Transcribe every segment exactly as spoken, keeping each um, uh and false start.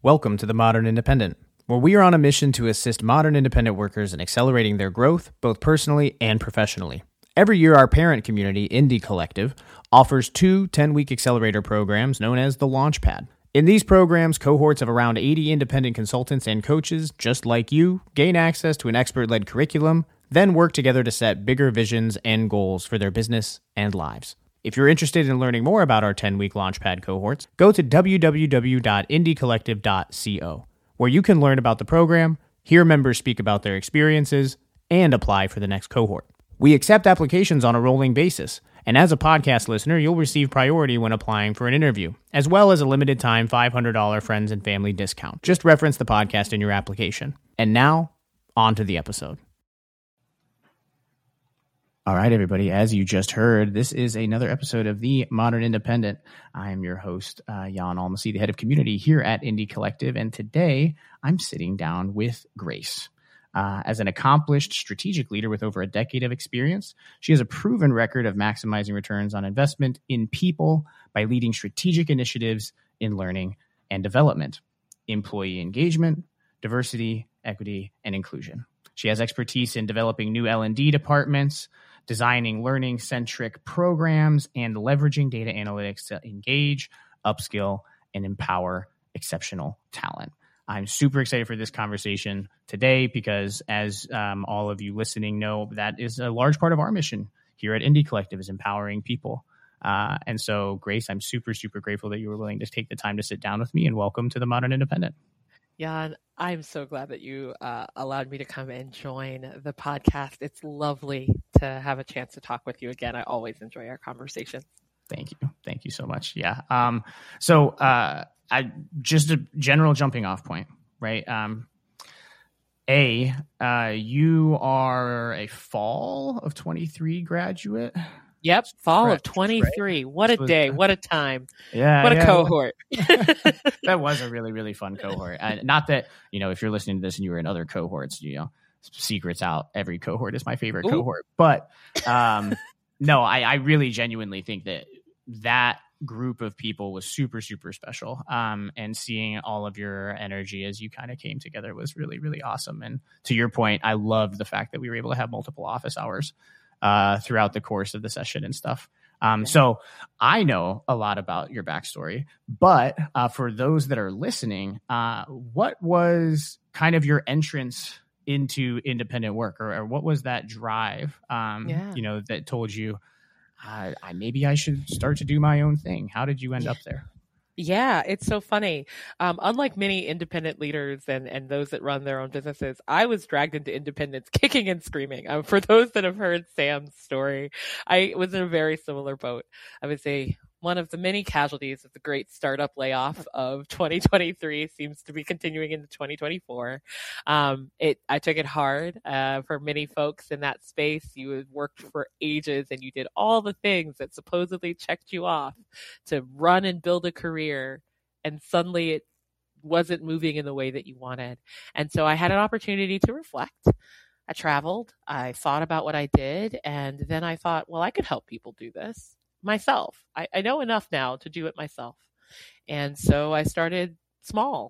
Welcome to the Modern Independent, where we are on a mission to assist modern independent workers in accelerating their growth, both personally and professionally. Every year, our parent community, Indie Collective, offers two ten-week accelerator programs known as the Launchpad. In these programs, cohorts of around eighty independent consultants and coaches, just like you, gain access to an expert-led curriculum, then work together to set bigger visions and goals for their business and lives. If you're interested in learning more about our ten-week Launchpad cohorts, go to w w w dot indie collective dot co, where you can learn about the program, hear members speak about their experiences, and apply for the next cohort. We accept applications on a rolling basis, and as a podcast listener, you'll receive priority when applying for an interview, as well as a limited time five hundred dollars friends and family discount. Just reference the podcast in your application. And now, on to the episode. All right, everybody, as you just heard, this is another episode of The Modern Independent. I am your host, uh, Jan Almasy, the head of community here at Indie Collective, and today I'm sitting down with Grace. Uh, as an accomplished strategic leader with over a decade of experience, she has a proven record of maximizing returns on investment in people by leading strategic initiatives in learning and development, employee engagement, diversity, equity, and inclusion. She has expertise in developing new L and D departments, designing learning-centric programs, and leveraging data analytics to engage, upskill, and empower exceptional talent. I'm super excited for this conversation today because, as um, all of you listening know, that is a large part of our mission here at Indie Collective, is empowering people. Uh, and so, Grace, I'm super, super grateful that you were willing to take the time to sit down with me, and welcome to the Modern Independent. Jan, I'm so glad that you uh, allowed me to come and join the podcast. It's lovely to have a chance to talk with you again. I always enjoy our conversation. Thank you. Thank you so much. Yeah. Um, so uh, I just a general jumping off point, right? Um, a, uh, you are a fall of twenty-three graduate. Yep, fall Correct, of twenty-three. right? What a day. What a time. Yeah. What a yeah. cohort. That was a really, really fun cohort. Uh, not that, you know, if you're listening to this and you were in other cohorts, you know, secrets out, every cohort is my favorite Ooh. cohort. But um, no, I, I really genuinely think that that group of people was super, super special. Um, and seeing all of your energy as you kind of came together was really, really awesome. And to your point, I loved the fact that we were able to have multiple office hours uh, throughout the course of the session and stuff. Um, yeah. So I know a lot about your backstory, but uh, for those that are listening, uh, what was kind of your entrance into independent work, or, or what was that drive, um, yeah. you know, that told you, uh, I, maybe I should start to do my own thing? How did you end yeah. up there? Yeah, it's so funny. Um, unlike many independent leaders and, and those that run their own businesses, I was dragged into independence kicking and screaming. Um, for those that have heard Sam's story, I was in a very similar boat. I would say one of the many casualties of the great startup layoff of twenty twenty-three seems to be continuing into twenty twenty-four. Um, it, I took it hard. Uh, for many folks in that space, you had worked for ages and you did all the things that supposedly checked you off to run and build a career. And suddenly it wasn't moving in the way that you wanted. And so I had an opportunity to reflect. I traveled. I thought about what I did. And then I thought, well, I could help people do this myself. I, I know enough now to do it myself. And so I started small.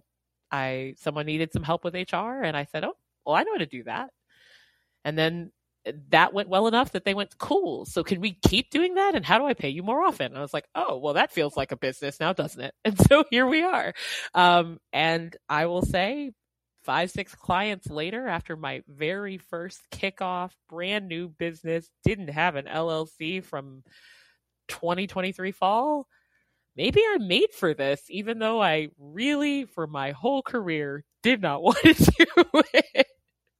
I, someone needed some help with H R and I said, oh, well, I know how to do that. And then that went well enough that they went, cool. So can we keep doing that? And how do I pay you more often? And I was like, oh, well, that feels like a business now, doesn't it? And so here we are. Um, and I will say five, six clients later, after my very first kickoff, brand new business, didn't have an L L C from twenty twenty-three fall, maybe I'm made for this, even though I really, for my whole career, did not want to do it.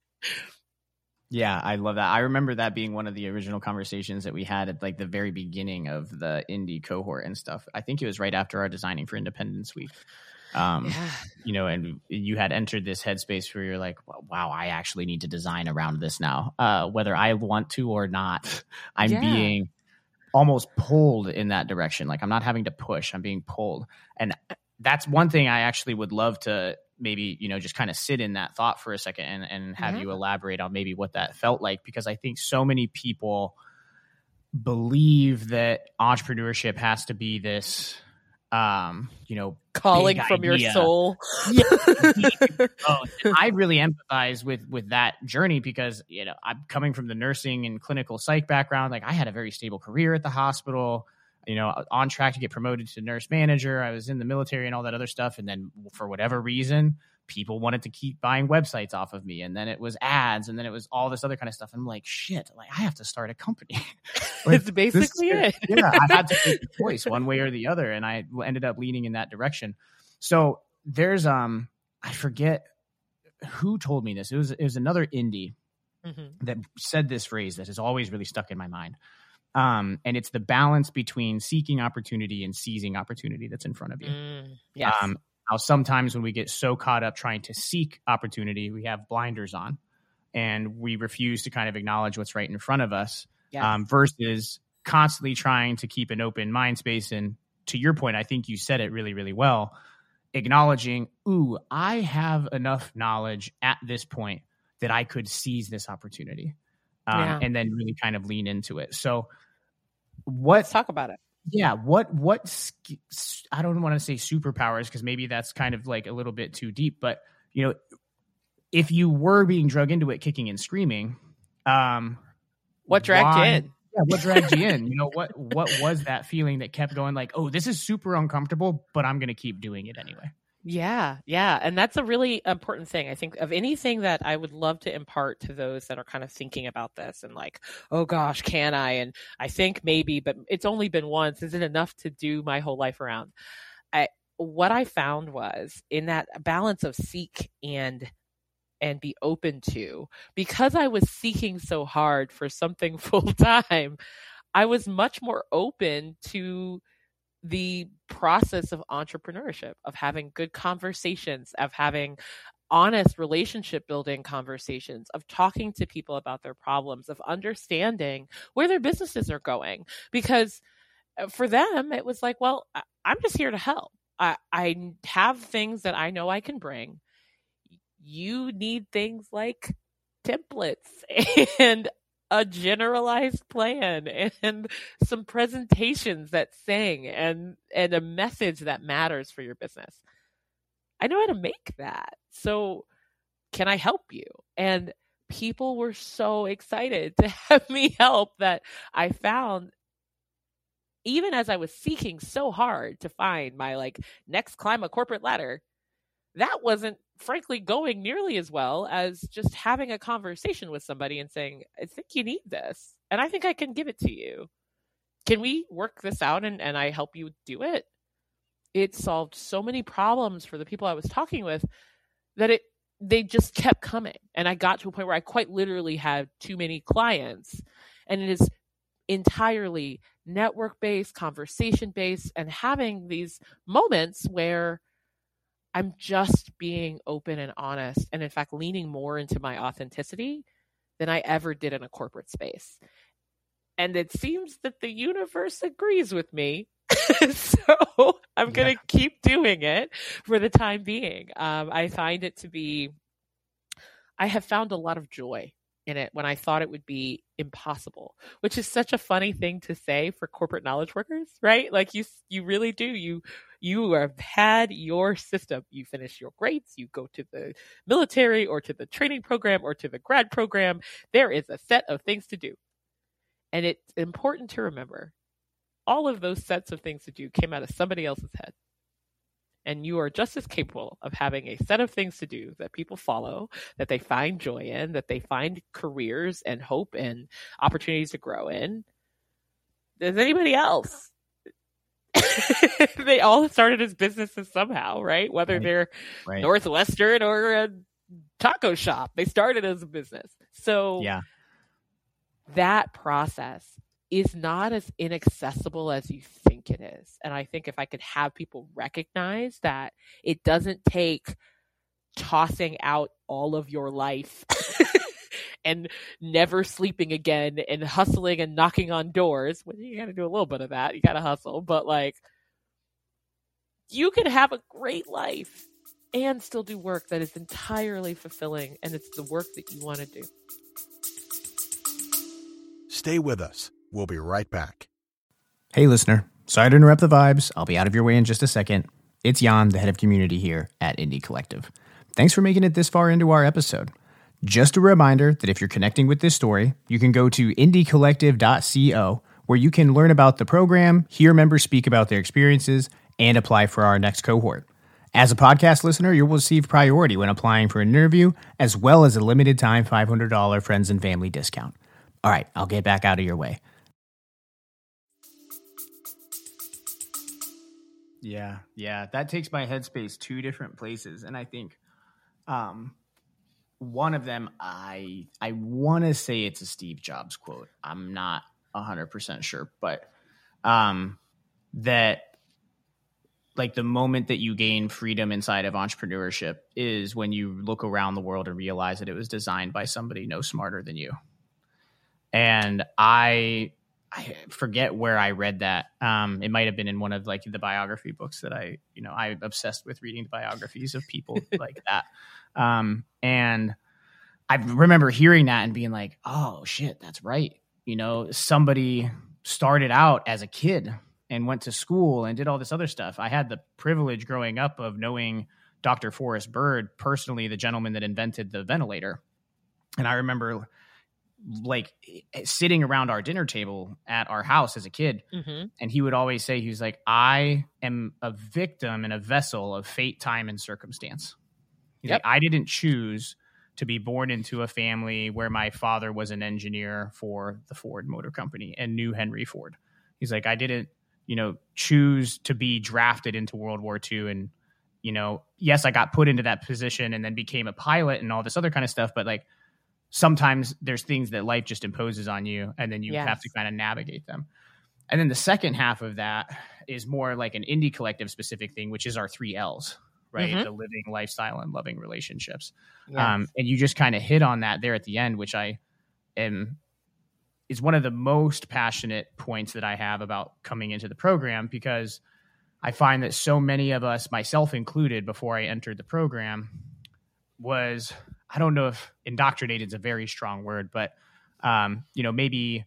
Yeah, I love that. I remember that being one of the original conversations that we had at like the very beginning of the indie cohort and stuff. I think it was right after our Designing for Independence week. Um, yeah. You know, and you had entered this headspace where you're like, wow, I actually need to design around this now. Uh, whether I want to or not, I'm yeah. being almost pulled in that direction. Like I'm not having to push, I'm being pulled. And that's one thing I actually would love to maybe, you know, just kind of sit in that thought for a second and, and have yeah. you elaborate on maybe what that felt like, because I think so many people believe that entrepreneurship has to be this um, you know, calling from idea. your soul. Yeah. Oh, I really empathize with with that journey because, you know, I'm coming from the nursing and clinical psych background. Like I had a very stable career at the hospital, you know, on track to get promoted to nurse manager. I was in the military and all that other stuff. And then for whatever reason, people wanted to keep buying websites off of me. And then it was ads. And then it was all this other kind of stuff. And I'm like, shit, like I have to start a company. Like, it's basically this, it. Yeah, I had to make a choice one way or the other. And I ended up leaning in that direction. So there's, um, I forget who told me this. It was, it was another indie mm-hmm. that said this phrase that has always really stuck in my mind. Um, and it's the balance between seeking opportunity and seizing opportunity that's in front of you. Mm, yes. Um, how sometimes when we get so caught up trying to seek opportunity, we have blinders on and we refuse to kind of acknowledge what's right in front of us. Yes. Um, versus constantly trying to keep an open mind space. And to your point, I think you said it really, really well, acknowledging, ooh, I have enough knowledge at this point that I could seize this opportunity. Um, yeah. And then really kind of lean into it. So what, let's talk about it. Yeah. What, what, I don't want to say superpowers because maybe that's kind of like a little bit too deep, but you know, if you were being drug into it, kicking and screaming, um, what dragged why, you in? Yeah. What dragged you in? You know, what, what was that feeling that kept going like, oh, this is super uncomfortable, but I'm going to keep doing it anyway. Yeah. Yeah. And that's a really important thing. I think of anything that I would love to impart to those that are kind of thinking about this and like, oh gosh, can I? And I think maybe, but it's only been once. Is it enough to do my whole life around? I, what I found was in that balance of seek and and be open to, because I was seeking so hard for something full time, I was much more open to the process of entrepreneurship, of having good conversations, of having honest relationship building conversations, of talking to people about their problems, of understanding where their businesses are going. Because for them, it was like, well, I'm just here to help. I, I have things that I know I can bring. You need things like templates and a generalized plan and some presentations that sing and, and a message that matters for your business. I know how to make that. So can I help you? And people were so excited to have me help that I found, even as I was seeking so hard to find my like next climb a corporate ladder, that wasn't frankly going nearly as well as just having a conversation with somebody and saying, I think you need this and I think I can give it to you. Can we work this out and, and I help you do it? It solved so many problems for the people I was talking with that it they just kept coming. And I got to a point where I quite literally had too many clients, and it is entirely network-based, conversation-based, and having these moments where I'm just being open and honest, and in fact, leaning more into my authenticity than I ever did in a corporate space. And it seems that the universe agrees with me. So I'm going to yeah. keep doing it for the time being. Um, I find it to be, I have found a lot of joy in it when I thought it would be impossible, which is such a funny thing to say for corporate knowledge workers, right? Like you, you really do. You, you have had your system. You finish your grades, you go to the military or to the training program or to the grad program. There is a set of things to do. And it's important to remember all of those sets of things to do came out of somebody else's head. And you are just as capable of having a set of things to do that people follow, that they find joy in, that they find careers and hope and opportunities to grow in, as anybody else. They all started as businesses somehow, right? Whether right. they're right. Northwestern or a taco shop, they started as a business. So yeah. that process is not as inaccessible as you think it is. And I think if I could have people recognize that it doesn't take tossing out all of your life and never sleeping again and hustling and knocking on doors. Well, you got to do a little bit of that. You got to hustle, but like you can have a great life and still do work that is entirely fulfilling. And it's the work that you want to do. Stay with us. We'll be right back. Hey, listener. Sorry to interrupt the vibes. I'll be out of your way in just a second. It's Jan, the head of community here at Indie Collective. Thanks for making it this far into our episode. Just a reminder that if you're connecting with this story, you can go to indie collective dot co, where you can learn about the program, hear members speak about their experiences, and apply for our next cohort. As a podcast listener, you'll receive priority when applying for an interview, as well as a limited time five hundred dollars friends and family discount. All right, I'll get back out of your way. Yeah, yeah, that takes my headspace two different places, and I think um, one of them, I I want to say it's a Steve Jobs quote. I'm not one hundred percent sure, but um, that like the moment that you gain freedom inside of entrepreneurship is when you look around the world and realize that it was designed by somebody no smarter than you. And I I forget where I read that. Um, it might have been in one of like the biography books that I, you know, I'm obsessed with reading the biographies of people like that. Um, and I remember hearing that and being like, oh shit, that's right. You know, somebody started out as a kid and went to school and did all this other stuff. I had the privilege growing up of knowing Doctor Forrest Bird personally, the gentleman that invented the ventilator. And I remember like sitting around our dinner table at our house as a kid. Mm-hmm. And he would always say, he was like, I am a victim and a vessel of fate, time, and circumstance. He's yep. like, I didn't choose to be born into a family where my father was an engineer for the Ford Motor Company and knew Henry Ford. He's like, I didn't, you know, choose to be drafted into World War Two. And, you know, yes, I got put into that position and then became a pilot and all this other kind of stuff. But like, sometimes there's things that life just imposes on you and then you yes. have to kind of navigate them. And then the second half of that is more like an Indie Collective specific thing, which is our three L's, right? Mm-hmm. The living, lifestyle, and loving relationships. Yes. Um, and you just kind of hit on that there at the end, which I am, is one of the most passionate points that I have about coming into the program, because I find that so many of us, myself included, before I entered the program was, I don't know if indoctrinated is a very strong word, but, um, you know, maybe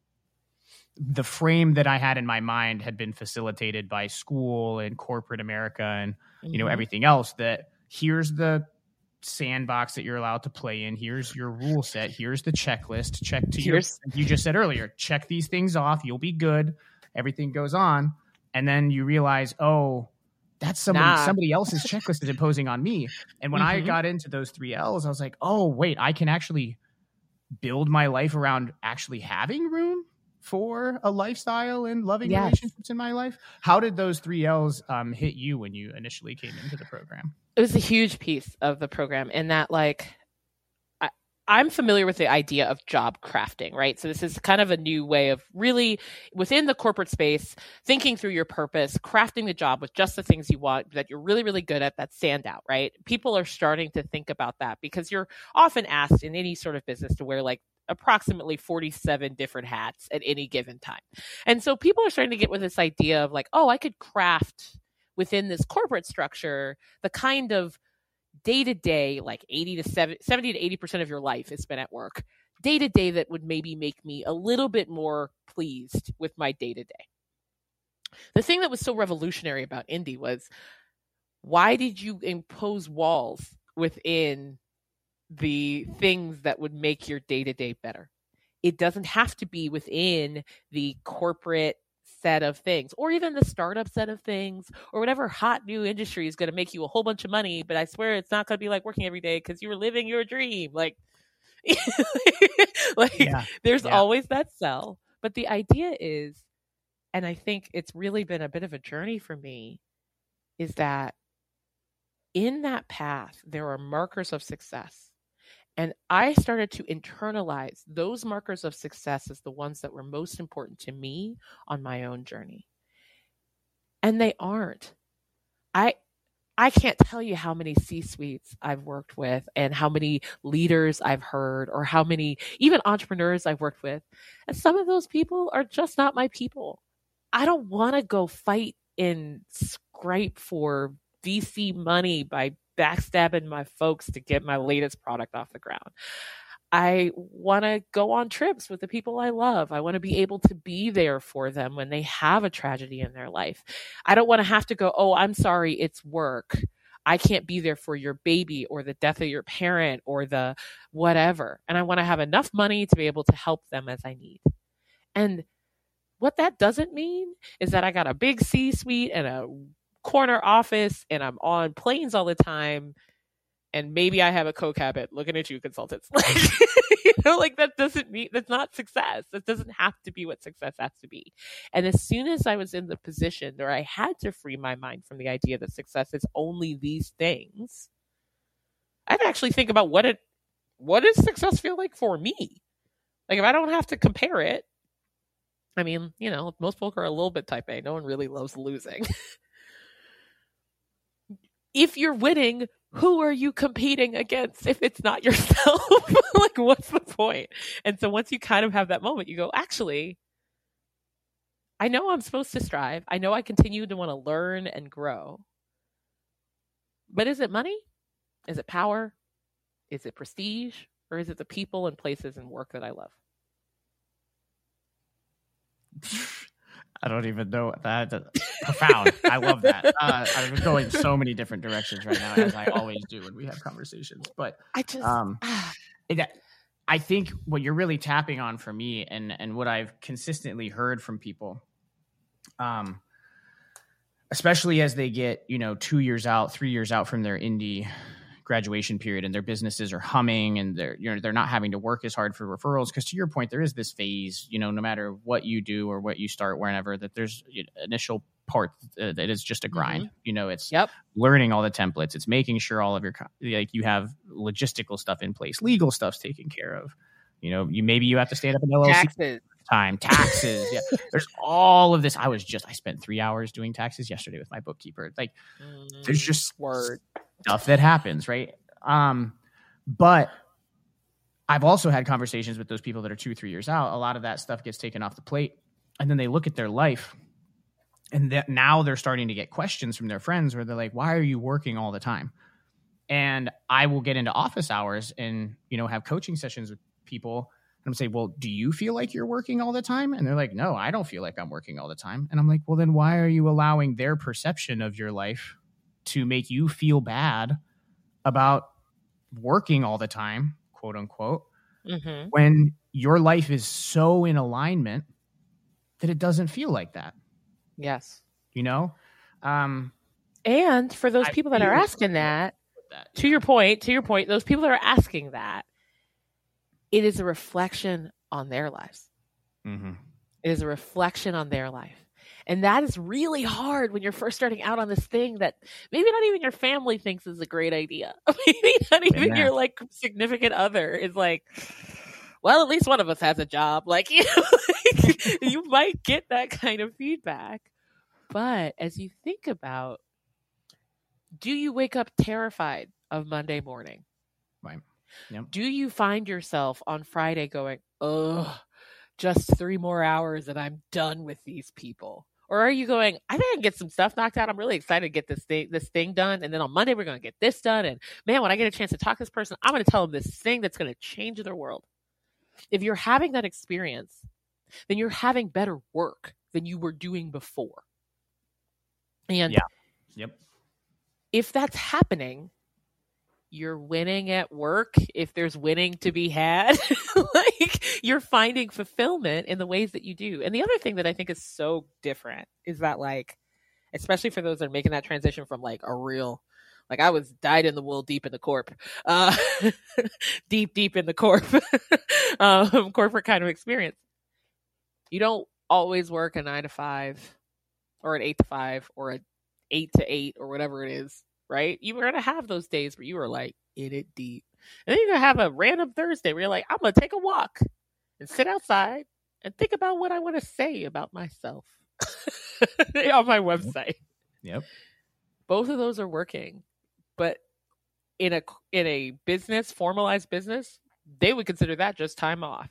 the frame that I had in my mind had been facilitated by school and corporate America and, mm-hmm. you know, everything else, that here's the sandbox that you're allowed to play in. Here's your rule set. Here's the checklist. Check to here's- your, you just said earlier, check these things off. You'll be good. Everything goes on. And then you realize, oh, that's somebody, nah. somebody else's checklist is imposing on me. And when mm-hmm. I got into those three L's, I was like, oh, wait, I can actually build my life around actually having room for a lifestyle and loving yes. relationships in my life. How did those three L's um, hit you when you initially came into the program? It was a huge piece of the program in that, like, I'm familiar with the idea of job crafting, right? So this is kind of a new way of really within the corporate space, thinking through your purpose, crafting the job with just the things you want that you're really, really good at, that stand out, right? People are starting to think about that because you're often asked in any sort of business to wear like approximately forty-seven different hats at any given time. And so people are starting to get with this idea of like, oh, I could craft within this corporate structure the kind of day-to-day, like eighty to seventy, seventy to eighty percent of your life is spent at work, day-to-day that would maybe make me a little bit more pleased with my day-to-day. The thing that was so revolutionary about Indie was, why did you impose walls within the things that would make your day-to-day better? It doesn't have to be within the corporate set of things, or even the startup set of things, or whatever hot new industry is going to make you a whole bunch of money, but I swear it's not going to be like working every day because you were living your dream. Like, like yeah. there's yeah. always that sell. But the idea is, and I think it's really been a bit of a journey for me, is that in that path, there are markers of success. And I started to internalize those markers of success as the ones that were most important to me on my own journey. And they aren't. I I can't tell you how many C-suites I've worked with and how many leaders I've heard or how many even entrepreneurs I've worked with. And some of those people are just not my people. I don't want to go fight and scrape for V C money by backstabbing my folks to get my latest product off the ground. I want to go on trips with the people I love. I want to be able to be there for them when they have a tragedy in their life. I don't want to have to go, oh, I'm sorry, it's work. I can't be there for your baby or the death of your parent or the whatever. And I want to have enough money to be able to help them as I need. And what that doesn't mean is that I got a big C-suite and a corner office and I'm on planes all the time. And maybe I have a coke habit. Looking at you, consultants. Like, you know, like that doesn't mean, that's not success. That doesn't have to be what success has to be. And as soon as I was in the position where I had to free my mind from the idea that success is only these things, I'd actually think about what it, what does success feel like for me? Like if I don't have to compare it, I mean, you know, most folk are a little bit type A. No one really loves losing. If you're winning, who are you competing against if it's not yourself? Like, what's the point? And so once you kind of have that moment, you go, actually, I know I'm supposed to strive. I know I continue to want to learn and grow. But is it money? Is it power? Is it prestige? Or is it the people and places and work that I love? I don't even know that. Profound. I love that. Uh, I'm going so many different directions right now, as I always do when we have conversations. But I just, um, it, I think what you're really tapping on for me, and and what I've consistently heard from people, um, especially as they get, you know, two years out, three years out from their indie graduation period, and their businesses are humming, and they're, you know, they're not having to work as hard for referrals. Because to your point, there is this phase, you know, no matter what you do or what you start whenever, that there's initial part uh, that is just a grind. Mm-hmm. You know, it's yep. learning all the templates. It's making sure all of your, like, you have logistical stuff in place, legal stuff's taken care of. You know, you maybe you have to stand up an L L C. Taxes. Time, taxes. Yeah. There's all of this. I was just, I spent three hours doing taxes yesterday with my bookkeeper. Like, mm, there's just word. stuff that happens, right? Um, but I've also had conversations with those people that are two, three years out. A lot of that stuff gets taken off the plate, and then they look at their life, and that now they're starting to get questions from their friends where they're like, "Why are you working all the time?" And I will get into office hours and, you know, have coaching sessions with people. And I'm saying, well, do you feel like you're working all the time? And they're like, no, I don't feel like I'm working all the time. And I'm like, well, then why are you allowing their perception of your life to make you feel bad about working all the time, quote unquote, mm-hmm. when your life is so in alignment that it doesn't feel like that? Yes. You know? Um, and for those I people that are asking that, that to yeah. your point, to your point, those people that are asking that, it is a reflection on their lives. Mm-hmm. It is a reflection on their life. And that is really hard when you're first starting out on this thing that maybe not even your family thinks is a great idea. Maybe not even yeah. your like significant other is like, well, at least one of us has a job. Like, you know, like, you might get that kind of feedback. But as you think about, do you wake up terrified of Monday morning? Right. Yep. Do you find yourself on Friday going, oh, just three more hours and I'm done with these people? Or are you going, I think I can get some stuff knocked out. I'm really excited to get this thing, this thing done. And then on Monday, we're going to get this done. And man, when I get a chance to talk to this person, I'm going to tell them this thing that's going to change their world. If you're having that experience, then you're having better work than you were doing before. And yeah. Yep. if that's happening, you're winning at work. If there's winning to be had, like you're finding fulfillment in the ways that you do. And the other thing that I think is so different is that, like, especially for those that are making that transition from like a real, like I was dyed in the wool, deep in the corp, uh, deep, deep in the corp, um, corporate kind of experience. You don't always work a nine to five or an eight to five or an eight to eight or whatever it is. Right? You were going to have those days where you were like in it deep. And then you're going to have a random Thursday where you're like, I'm going to take a walk and sit outside and think about what I want to say about myself on my website. Yep. Both of those are working. But in a in a business, formalized business, they would consider that just time off.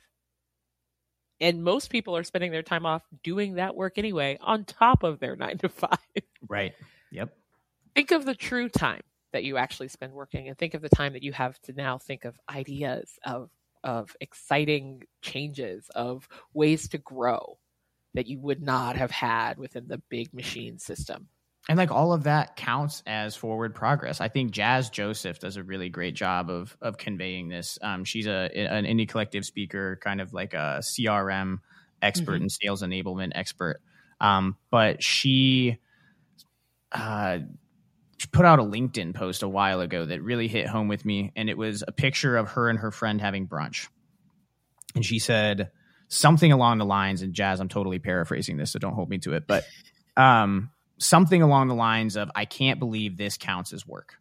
And most people are spending their time off doing that work anyway on top of their nine to five. Right. Yep. Think of the true time that you actually spend working, and think of the time that you have to now think of ideas, of of exciting changes, of ways to grow that you would not have had within the big machine system. And like all of that counts as forward progress. I think Jazz Joseph does a really great job of of conveying this. Um, she's a an Indie Collective speaker, kind of like a C R M expert mm-hmm. and sales enablement expert. Um, but she, uh, she put out a LinkedIn post a while ago that really hit home with me. And it was a picture of her and her friend having brunch. And she said something along the lines, and Jazz, I'm totally paraphrasing this, so don't hold me to it. But um, something along the lines of, I can't believe this counts as work.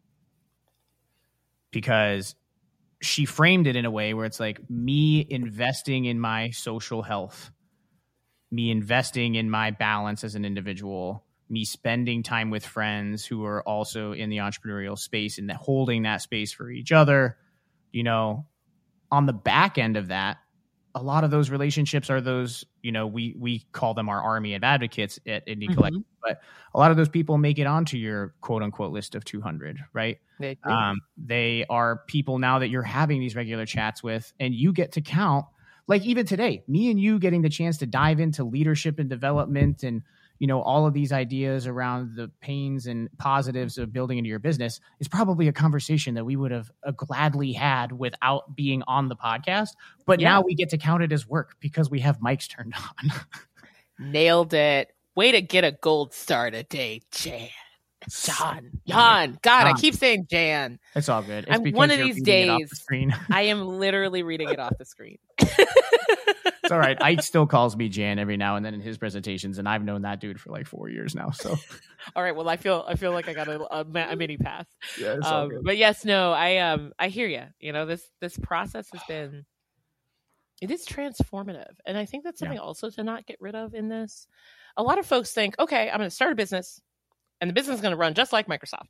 Because she framed it in a way where it's like me investing in my social health, me investing in my balance as an individual, me spending time with friends who are also in the entrepreneurial space and holding that space for each other. You know, on the back end of that, a lot of those relationships are those, you know, we we call them our army of advocates at Indie mm-hmm. Collective, but a lot of those people make it onto your quote unquote list of two hundred, right? They, um, they are people now that you're having these regular chats with, and you get to count. Like even today, me and you getting the chance to dive into leadership and development and, you know, all of these ideas around the pains and positives of building into your business is probably a conversation that we would have uh, gladly had without being on the podcast. But yeah. now we get to count it as work because we have mics turned on. Nailed it. Way to get a gold star today, Jan. John. Jan. God, John. I keep saying Jan. It's all good. It's I'm one of these days. The I am literally reading it off the screen. It's all right. Ike still calls me Jan every now and then in his presentations, and I've known that dude for like four years now. So, all right. Well, I feel I feel like I got a, a, a mini pass. Yeah, it's all good. Um, but yes, no, I um I hear you. You know, this this process has been it is transformative, and I think that's something yeah. also to not get rid of in this. A lot of folks think, okay, I'm going to start a business, and the business is going to run just like Microsoft.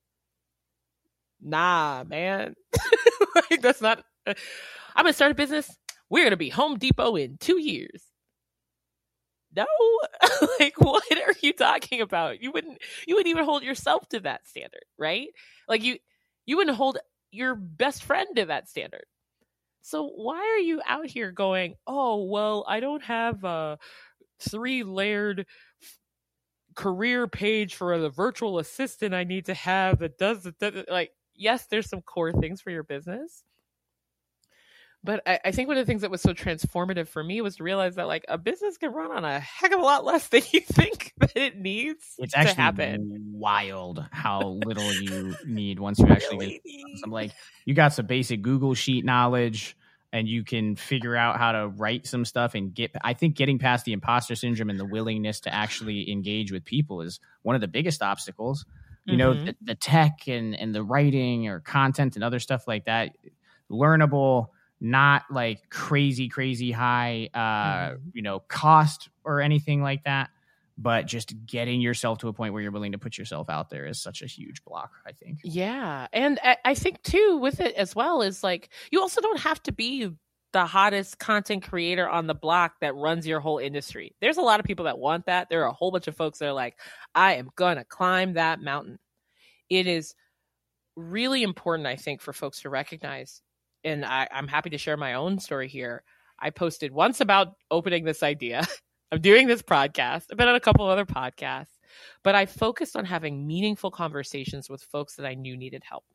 Nah, man, like that's not. I'm going to start a business. We're going to be Home Depot in two years. No, like what are you talking about? You wouldn't, you wouldn't even hold yourself to that standard, right? Like you, you wouldn't hold your best friend to that standard. So why are you out here going, oh, well, I don't have a three layered career page for the virtual assistant I need to have that does it. Like, yes, there's some core things for your business. But I, I think one of the things that was so transformative for me was to realize that like a business can run on a heck of a lot less than you think that it needs it's to actually happen. Wild how little you need once you actually really get some like you got some basic Google Sheet knowledge and you can figure out how to write some stuff and get. I think getting past the imposter syndrome and the willingness to actually engage with people is one of the biggest obstacles. You mm-hmm. know, the, the tech and and the writing or content and other stuff like that, learnable. Not like crazy, crazy high, uh, mm-hmm. you know, cost or anything like that, but just getting yourself to a point where you're willing to put yourself out there is such a huge block, I think. Yeah. And I, I think too with it as well is like, you also don't have to be the hottest content creator on the block that runs your whole industry. There's a lot of people that want that. There are a whole bunch of folks that are like, I am going to climb that mountain. It is really important, I think, for folks to recognize. And I, I'm happy to share my own story here. I posted once about opening this idea. I'm doing this podcast. I've been on a couple other podcasts, but I focused on having meaningful conversations with folks that I knew needed help,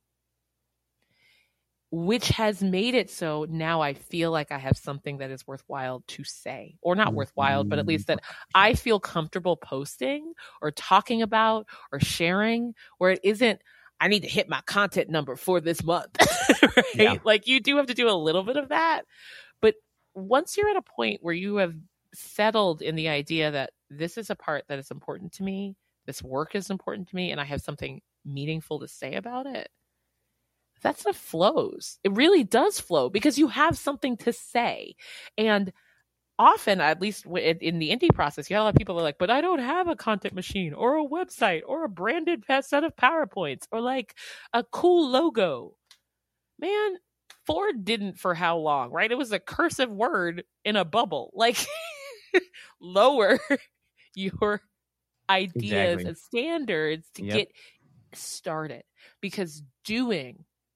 which has made it so now I feel like I have something that is worthwhile to say, or not worthwhile, but at least that I feel comfortable posting or talking about or sharing, where it isn't, I need to hit my content number for this month, right? Yeah. Like you do have to do a little bit of that. But once you're at a point where you have settled in the idea that this is a part that is important to me, this work is important to me, and I have something meaningful to say about it, that stuff flows. It really does flow because you have something to say. And often, at least in the indie process, you have a lot of people that are like, but I don't have a content machine or a website or a branded set of PowerPoints or like a cool logo. Man, Ford didn't for how long, right? It was a cursive word in a bubble. Like, lower your ideas exactly. and standards to yep. get started. Because doing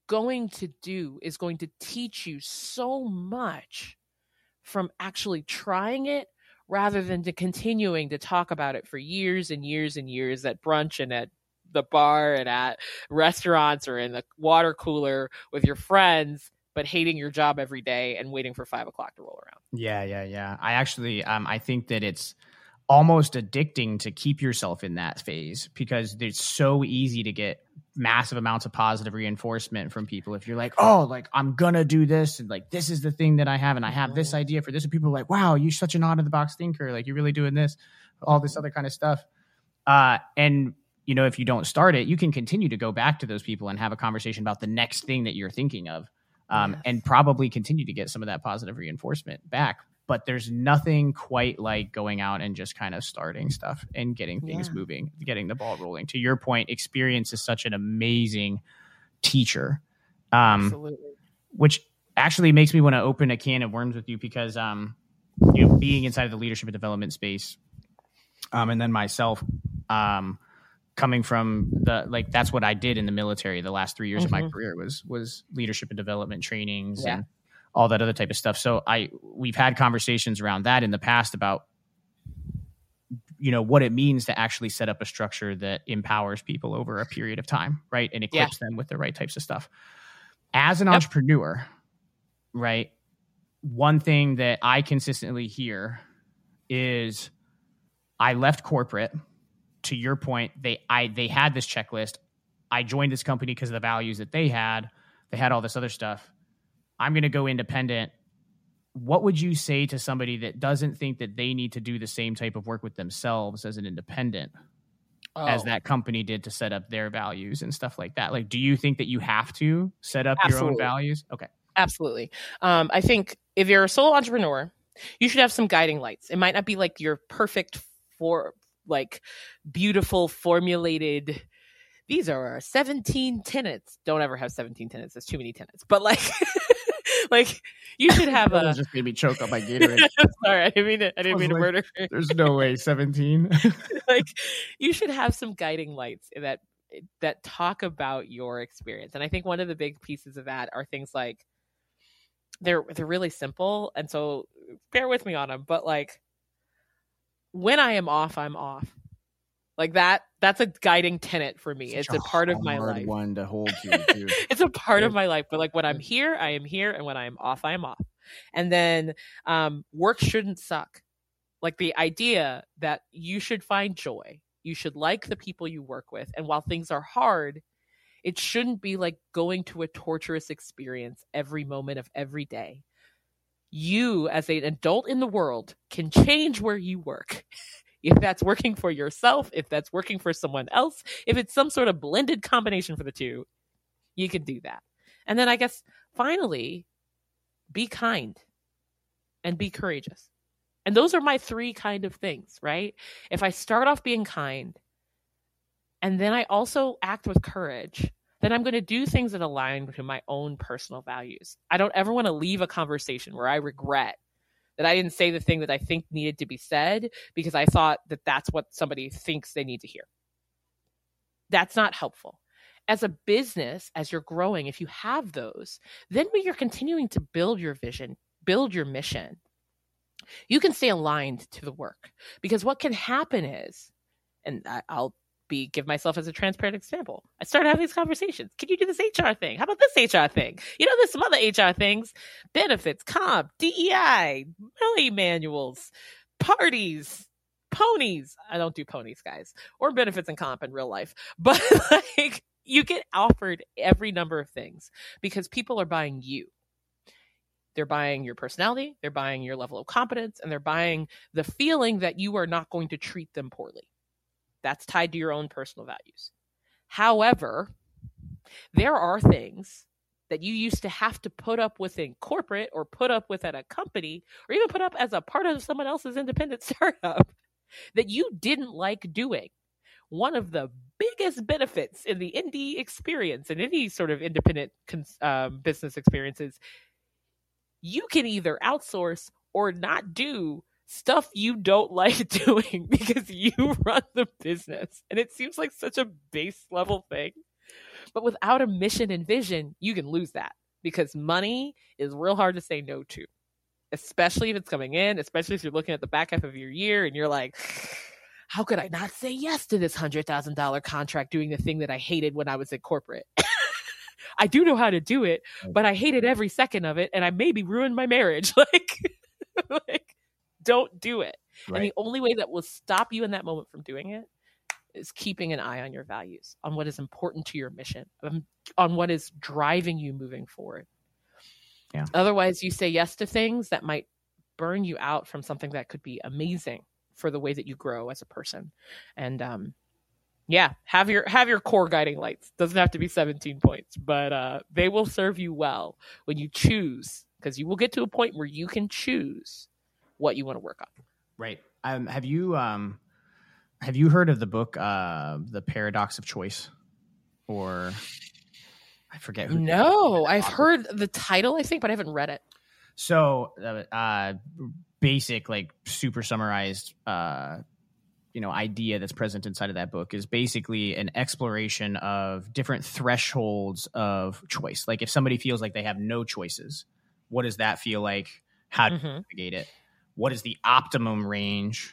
going to do is going to teach you so much from actually trying it rather than to continuing to talk about it for years and years and years at brunch and at the bar and at restaurants or in the water cooler with your friends, but hating your job every day and waiting for five o'clock to roll around. Yeah, yeah, yeah. I actually, um, I think that it's almost addicting to keep yourself in that phase because it's so easy to get massive amounts of positive reinforcement from people. If you're like, oh, like I'm gonna do this, and like this is the thing that I have, and I have this idea for this, and people are like, wow, you're such an out of the box thinker, like you're really doing this, all this other kind of stuff. Uh, and you know, if you don't start it, you can continue to go back to those people and have a conversation about the next thing that you're thinking of, um, yes. and probably continue to get some of that positive reinforcement back. But there's nothing quite like going out and just kind of starting stuff and getting things yeah. moving, getting the ball rolling. To your point, experience is such an amazing teacher. Um, Absolutely. Which actually makes me want to open a can of worms with you because um, you know, being inside of the leadership and development space, um, and then myself um, coming from the, like, that's what I did in the military the last three years mm-hmm. of my career was, was leadership and development trainings yeah. and all that other type of stuff. So I, we've had conversations around that in the past about, you know, what it means to actually set up a structure that empowers people over a period of time, right? And equips yeah. them with the right types of stuff. As an yep. entrepreneur, right? One thing that I consistently hear is I left corporate. To your point, they, I, they had this checklist. I joined this company because of the values that they had. They had all this other stuff. I'm going to go independent. What would you say to somebody that doesn't think that they need to do the same type of work with themselves as an independent oh. as that company did to set up their values and stuff like that? Like, do you think that you have to set up Absolutely. Your own values? Okay. Absolutely. Um, I think if you're a solo entrepreneur, you should have some guiding lights. It might not be like your perfect for like beautiful formulated, these are our seventeen tenets. Don't ever have seventeen tenets. There's too many tenets. But like, like you should have a. Just made me choke on my Gatorade. Sorry, I didn't mean to. I didn't I mean to like, murder. There's no way seventeen. Like you should have some guiding lights that that talk about your experience, and I think one of the big pieces of that are things like they're they're really simple, and so bear with me on them. But like, when I am off, I'm off. Like that, that's a guiding tenet for me. Such it's a, a part of my life. One to hold to, too. It's a part of my life. But like when I'm here, I am here, and when I am off, I am off. And then um, work shouldn't suck. Like the idea that you should find joy, you should like the people you work with, and while things are hard, it shouldn't be like going to a torturous experience every moment of every day. You, as an adult in the world, can change where you work. If that's working for yourself, if that's working for someone else, if it's some sort of blended combination for the two, you can do that. And then I guess finally, be kind and be courageous. And those are my three kind of things, right? If I start off being kind and then I also act with courage, then I'm going to do things that align with my own personal values. I don't ever want to leave a conversation where I regret that I didn't say the thing that I think needed to be said because I thought that that's what somebody thinks they need to hear. That's not helpful. As a business, as you're growing, if you have those, then when you're continuing to build your vision, build your mission, you can stay aligned to the work. Because what can happen is, and I'll be give myself as a transparent example. I started having these conversations. Can you do this H R thing? How about this H R thing? You know, there's some other H R things, benefits, comp, D E I, Millie manuals, parties, ponies. I don't do ponies, guys, or benefits and comp in real life. But like, you get offered every number of things because people are buying you. They're buying your personality, they're buying your level of competence, and they're buying the feeling that you are not going to treat them poorly. That's tied to your own personal values. However, there are things that you used to have to put up with in corporate or put up with at a company or even put up as a part of someone else's independent startup that you didn't like doing. One of the biggest benefits in the indie experience and any sort of independent um, business experiences, you can either outsource or not do stuff you don't like doing because you run the business. And it seems like such a base level thing. But without a mission and vision, you can lose that because money is real hard to say no to, especially if it's coming in, especially if you're looking at the back half of your year and you're like, how could I not say yes to this one hundred thousand dollars contract doing the thing that I hated when I was in corporate? I do know how to do it, but I hated every second of it and I maybe ruined my marriage. Like, like don't do it. Right. And the only way that will stop you in that moment from doing it is keeping an eye on your values, on what is important to your mission, um, on what is driving you moving forward. Yeah. Otherwise, you say yes to things that might burn you out from something that could be amazing for the way that you grow as a person. And um, yeah, have your have your core guiding lights. Doesn't have to be seventeen points, but uh, they will serve you well when you choose, because you will get to a point where you can choose what you want to work on. Right. Um, have you um, have you heard of the book, uh, The Paradox of Choice? Or I forget who. No, I've heard the title, I think, but I haven't read it. So, uh, basic, like super summarized, uh, you know, idea that's present inside of that book is basically an exploration of different thresholds of choice. Like if somebody feels like they have no choices, what does that feel like? How do you mm-hmm. navigate it? What is the optimum range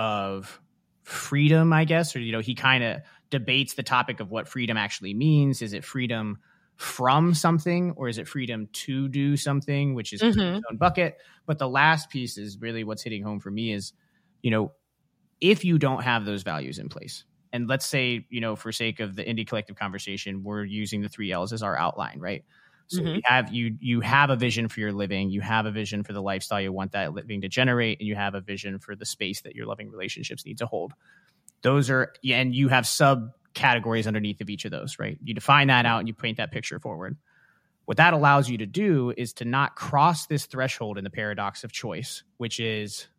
of freedom, I guess? Or, you know, he kind of debates the topic of what freedom actually means. Is it freedom from something, or is it freedom to do something, which is mm-hmm. its own bucket? But the last piece is really what's hitting home for me is, you know, if you don't have those values in place, and let's say, you know, for sake of the Indie Collective conversation, we're using the three L's as our outline, right? So mm-hmm. you have you you have a vision for your living, you have a vision for the lifestyle you want that living to generate, and you have a vision for the space that your loving relationships need to hold. Those are, and you have subcategories underneath of each of those, right? You define that out and you paint that picture forward. What that allows you to do is to not cross this threshold in the paradox of choice, which is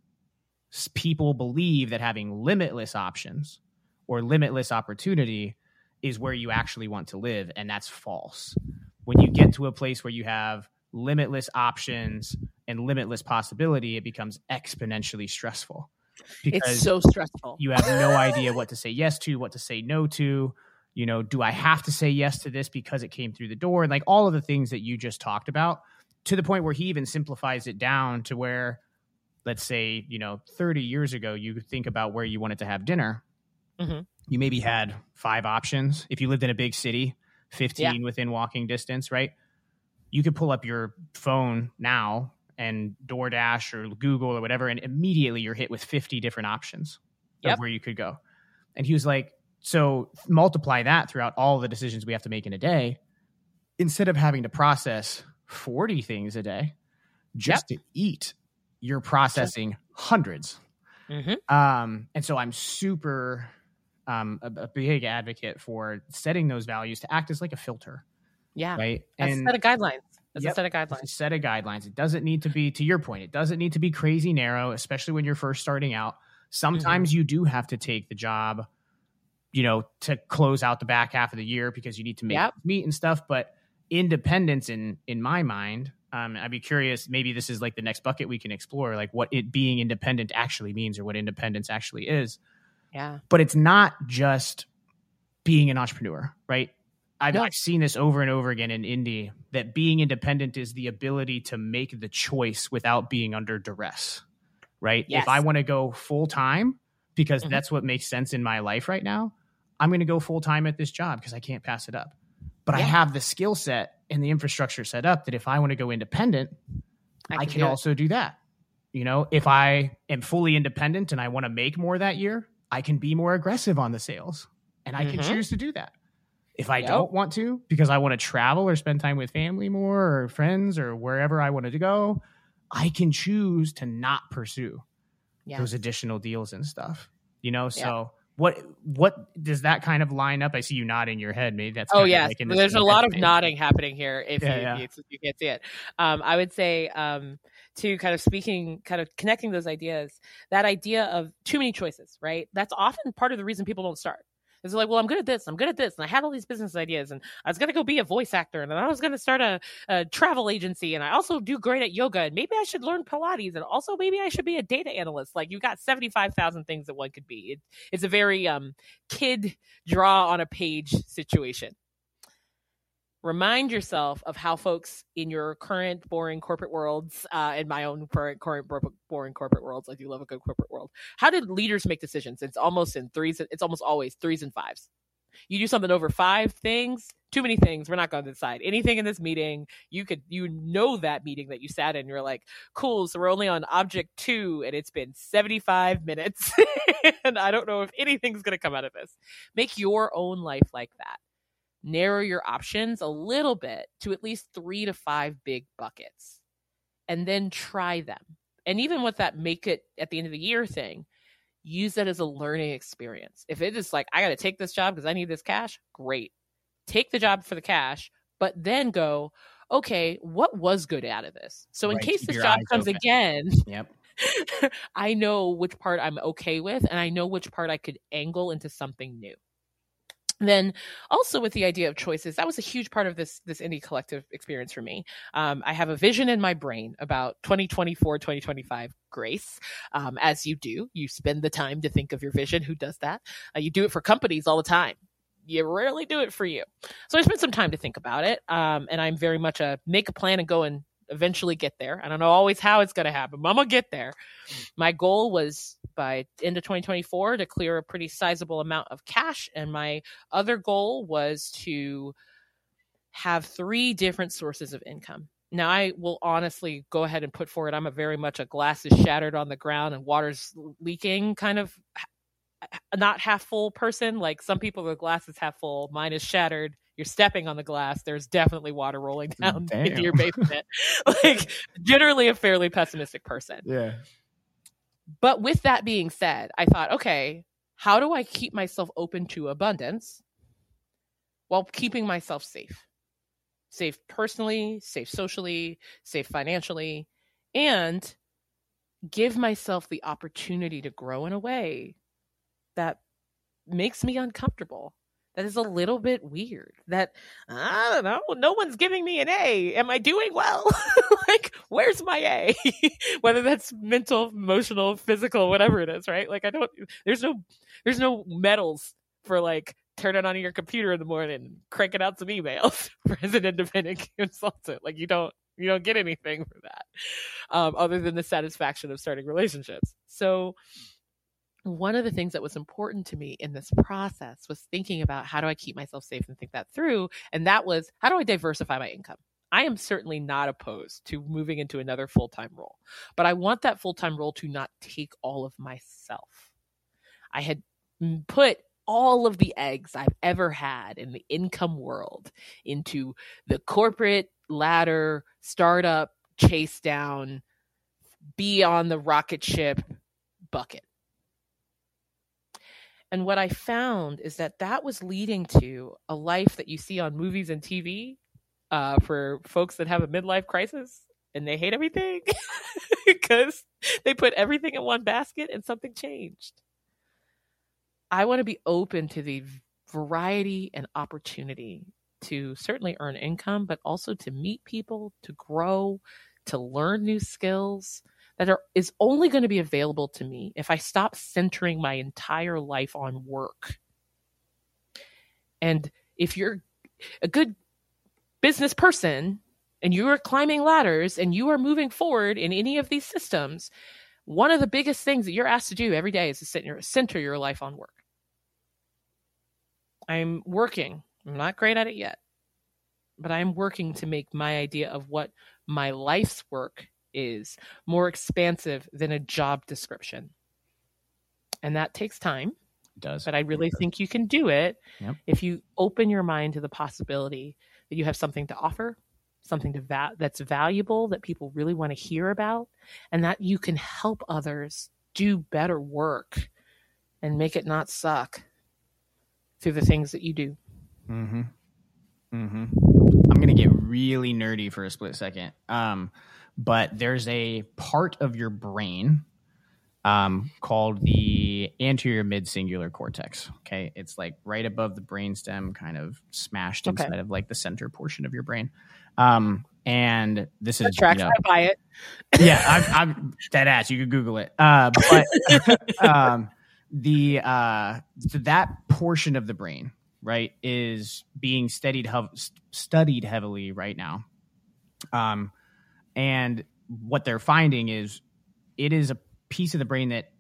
people believe that having limitless options or limitless opportunity is where you actually want to live, and that's false. When you get to a place where you have limitless options and limitless possibility, it becomes exponentially stressful. Because it's so stressful. You have no idea what to say yes to, what to say no to. You know, do I have to say yes to this because it came through the door? And like all of the things that you just talked about, to the point where he even simplifies it down to where, let's say, you know, thirty years ago, you think about where you wanted to have dinner. Mm-hmm. You maybe had five options. If you lived in a big city, fifteen yeah. within walking distance, right? You could pull up your phone now and DoorDash or Google or whatever, and immediately you're hit with fifty different options yep. of where you could go. And he was like, so multiply that throughout all the decisions we have to make in a day. Instead of having to process forty things a day just yep. to eat, you're processing hundreds. Mm-hmm. Um, and so I'm super um, a, a big advocate for setting those values to act as like a filter. Yeah. Right. That's And a set of guidelines. That's yep, a set of guidelines. a set of guidelines. It doesn't need to be, to your point, it doesn't need to be crazy narrow, especially when you're first starting out. Sometimes mm-hmm. you do have to take the job, you know, to close out the back half of the year because you need to make yep. meet and stuff. But independence in, in my mind, um, I'd be curious, maybe this is like the next bucket we can explore, like what it being independent actually means or what independence actually is. Yeah. But it's not just being an entrepreneur, right? I've, no. I've seen this over and over again in indie, that being independent is the ability to make the choice without being under duress, right? Yes. If I want to go full time because mm-hmm. that's what makes sense in my life right now, I'm going to go full time at this job because I can't pass it up. But yeah. I have the skill set and the infrastructure set up that if I want to go independent, I can, I can do also do that. You know, if I am fully independent and I want to make more that year, I can be more aggressive on the sales and I mm-hmm. can choose to do that. If I yep. don't want to, because I want to travel or spend time with family more or friends or wherever I wanted to go, I can choose to not pursue yes. those additional deals and stuff, you know? So yeah. what, what does that kind of line up? I see you nodding your head. Maybe that's, oh yeah. There's a lot of nodding happening here. If yeah, you, yeah. you, you can't see it. Um, I would say, um, to kind of speaking, kind of connecting those ideas, that idea of too many choices, right? That's often part of the reason people don't start. It's like, well, I'm good at this. I'm good at this. And I had all these business ideas and I was going to go be a voice actor and then I was going to start a, a travel agency. And I also do great at yoga and maybe I should learn Pilates. And also maybe I should be a data analyst. Like you got seventy-five thousand things that one could be. It, it's a very um, kid draw on a page situation. remind yourself of how folks in your current boring corporate worlds, uh, in my own current, current boring corporate worlds, I do love a good corporate world. How did leaders make decisions? It's almost in threes. It's almost always threes and fives. You do something over five things, too many things. We're not going to decide anything in this meeting. You could, you know, that meeting that you sat in, you're like, cool. So we're only on object two and it's been seventy-five minutes and I don't know if anything's going to come out of this. Make your own life like that. Narrow your options a little bit to at least three to five big buckets and then try them. And even with that make it at the end of the year thing, use that as a learning experience. If it is like, I got to take this job because I need this cash, great. Take the job for the cash, but then go, okay, what was good out of this? So in Right, case keep this your job eyes comes open. again, Yep. I know which part I'm okay with, and I know which part I could angle into something new. Then also with the idea of choices, that was a huge part of this, this Indie Collective experience for me. Um, I have a vision in my brain about twenty twenty-four, twenty twenty-five grace. Um, as you do, you spend the time to think of your vision. Who does that? Uh, you do it for companies all the time. You rarely do it for you. So I spent some time to think about it. Um, and I'm very much a make a plan and go and eventually get there. I don't know always how it's going to happen, but I'm going to get there. My goal was by end of twenty twenty-four to clear a pretty sizable amount of cash. And my other goal was to have three different sources of income. Now, I will honestly go ahead and put forward, I'm a very much a glass is shattered on the ground and water's leaking kind of not half full person. Like some people, the glass is half full. Mine is shattered. You're stepping on the glass. There's definitely water rolling down Damn. into your basement. Like generally a fairly pessimistic person. Yeah. But with that being said, I thought, okay, how do I keep myself open to abundance while keeping myself safe? Safe personally, safe socially, safe financially, and give myself the opportunity to grow in a way that makes me uncomfortable. That is a little bit weird. That, I don't know, no one's giving me an A. Am I doing well? Like, where's my A? Whether that's mental, emotional, physical, whatever it is, right? Like, I don't, there's no, there's no medals for like, turning on your computer in the morning, cranking out some emails as an independent consultant. Like, you don't, you don't get anything for that, um, other than the satisfaction of starting relationships. So, one of the things that was important to me in this process was thinking about how do I keep myself safe and think that through. And that was, how do I diversify my income? I am certainly not opposed to moving into another full-time role, but I want that full-time role to not take all of myself. I had put all of the eggs I've ever had in the income world into the corporate ladder, startup, chase down, be on the rocket ship bucket. And what I found is that that was leading to a life that you see on movies and T V uh, for folks that have a midlife crisis and they hate everything because they put everything in one basket and something changed. I want to be open to the variety and opportunity to certainly earn income, but also to meet people, to grow, to learn new skills that are is only going to be available to me if I stop centering my entire life on work. And if you're a good business person and you are climbing ladders and you are moving forward in any of these systems, one of the biggest things that you're asked to do every day is to center, center your life on work. I'm working. I'm not great at it yet, but I'm working to make my idea of what my life's work is more expansive than a job description. And that takes time. It does. But I really think you can do it Yep. if you open your mind to the possibility that you have something to offer, something to va- that's valuable, that people really want to hear about, and that you can help others do better work and make it not suck through the things that you do. Mm-hmm. Mm-hmm. I'm going to get really nerdy for a split second. Um, but there's a part of your brain um, called the anterior mid-singular cortex. Okay. It's like right above the brainstem, kind of smashed Okay. inside of like the center portion of your brain. Um, and this That is, tracks. you know, I buy it. yeah, I'm, I'm dead ass. You can Google it. Uh, but um, the uh, so that portion of the brain right, is being studied studied heavily right now. Um, and what they're finding is it is a piece of the brain that